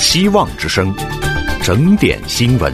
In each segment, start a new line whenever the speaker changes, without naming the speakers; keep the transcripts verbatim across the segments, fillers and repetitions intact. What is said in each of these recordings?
希望之声，整点新闻。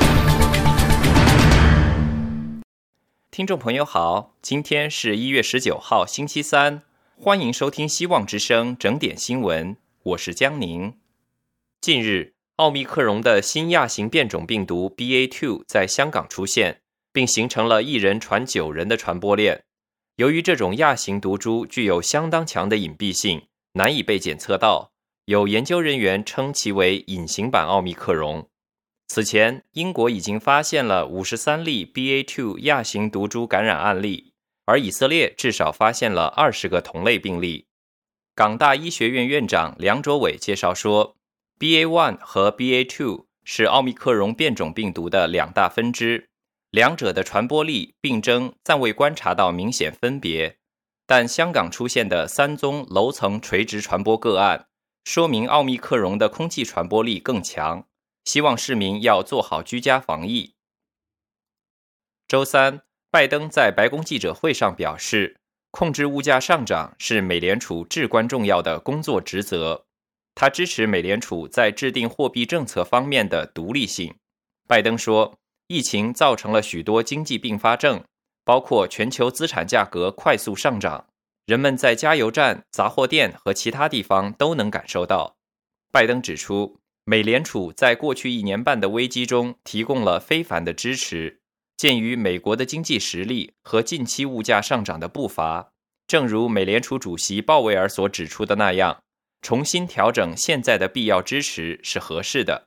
听众朋友好，今天是一月十九号星期三，欢迎收听希望之声整点新闻，我是江宁。近日，奥密克戎的新亚型变种病毒 B A 二 在香港出现，并形成了一人传九人的传播链。由于这种亚型毒株具有相当强的隐蔽性，难以被检测到，有研究人员称其为隐形版奥密克戎。此前，英国已经发现了五十三例 B A 二 亚型毒株感染案例，而以色列至少发现了二十个同类病例。港大医学院院长梁卓伟介绍说， B A 一 和 B A 二 是奥密克戎变种病毒的两大分支，两者的传播力、病征暂未观察到明显分别，但香港出现的三宗楼层垂直传播个案，说明奥密克戎的空气传播力更强，希望市民要做好居家防疫。周三，拜登在白宫记者会上表示，控制物价上涨是美联储至关重要的工作职责。他支持美联储在制定货币政策方面的独立性。拜登说，疫情造成了许多经济并发症，包括全球资产价格快速上涨，人们在加油站、杂货店和其他地方都能感受到。拜登指出，美联储在过去一年半的危机中提供了非凡的支持。鉴于美国的经济实力和近期物价上涨的步伐，正如美联储主席鲍威尔所指出的那样，重新调整现在的必要支持是合适的。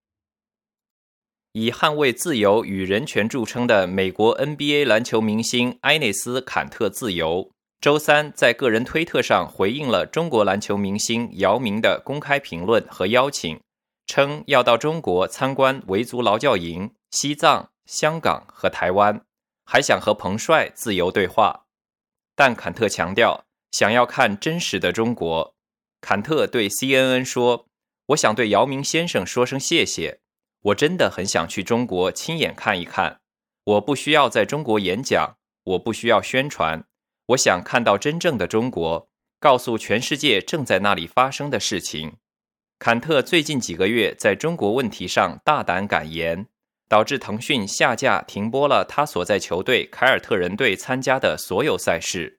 以捍卫自由与人权著称的美国 N B A 篮球明星埃内斯·坎特自由，周三在个人推特上回应了中国篮球明星姚明的公开评论和邀请，称要到中国参观维族劳教营、西藏、香港和台湾，还想和彭帅自由对话。但坎特强调，想要看真实的中国。坎特对 C N N 说，我想对姚明先生说声谢谢，我真的很想去中国亲眼看一看，我不需要在中国演讲，我不需要宣传，我想看到真正的中国，告诉全世界正在那里发生的事情。坎特最近几个月在中国问题上大胆敢言，导致腾讯下架停播了他所在球队凯尔特人队参加的所有赛事。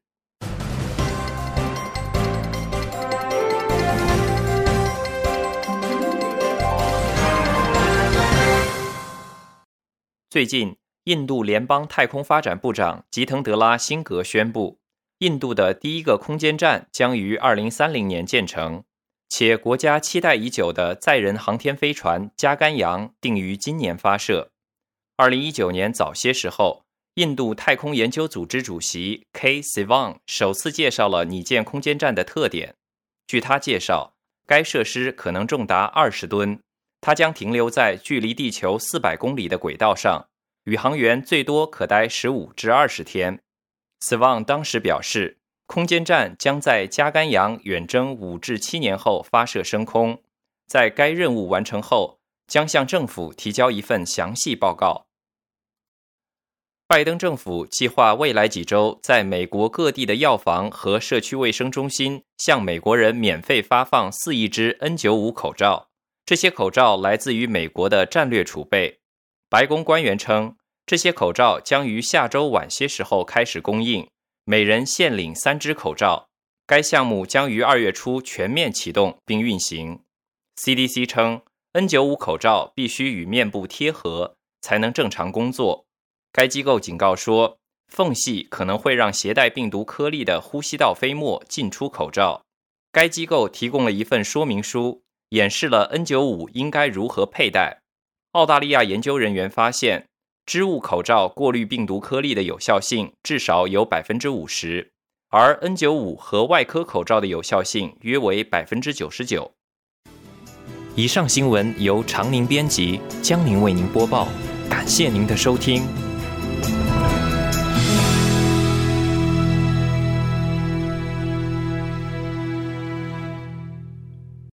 最近，印度联邦太空发展部长吉腾德拉辛格宣布，印度的第一个空间站将于二零三零年建成，且国家期待已久的载人航天飞船加甘扬定于今年发射。二零一九年早些时候，印度太空研究组织主席 K. Sivan 首次介绍了拟建空间站的特点。据他介绍，该设施可能重达二十吨，它将停留在距离地球四百公里的轨道上，宇航员最多可待十五至二十天。Sivan 当时表示，空间站将在加甘扬远征五至七年后发射升空，在该任务完成后，将向政府提交一份详细报告。拜登政府计划未来几周在美国各地的药房和社区卫生中心向美国人免费发放四亿只 N 九十五 口罩。这些口罩来自于美国的战略储备。白宫官员称，这些口罩将于下周晚些时候开始供应，每人限领三只口罩。该项目将于二月初全面启动并运行。C D C 称 N 九十五 口罩必须与面部贴合，才能正常工作。该机构警告说，缝隙可能会让携带病毒颗粒的呼吸道飞沫进出口罩。该机构提供了一份说明书，演示了 N 九十五 应该如何佩戴。澳大利亚研究人员发现，织物口罩过滤病毒颗粒的有效性至少有 百分之五十， 而 N 九十五 和外科口罩的有效性约为 百分之九十九。 以上新闻由常宁编辑，江宁为您播报，感谢您的收听。